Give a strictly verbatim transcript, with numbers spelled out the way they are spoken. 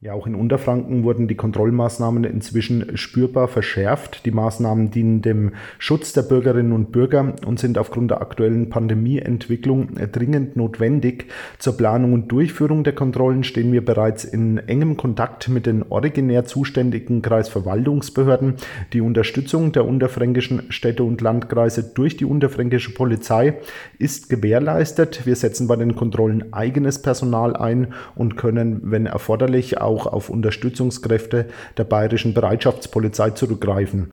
Ja, auch in Unterfranken wurden die Kontrollmaßnahmen inzwischen spürbar verschärft. Die Maßnahmen dienen dem Schutz der Bürgerinnen und Bürger und sind aufgrund der aktuellen Pandemieentwicklung dringend notwendig. Zur Planung und Durchführung der Kontrollen stehen wir bereits in engem Kontakt mit den originär zuständigen Kreisverwaltungsbehörden. Die Unterstützung der unterfränkischen Städte und Landkreise durch die unterfränkische Polizei ist gewährleistet. Wir setzen bei den Kontrollen eigenes Personal ein und können, wenn erforderlich, auch auf Unterstützungskräfte der Bayerischen Bereitschaftspolizei zurückgreifen.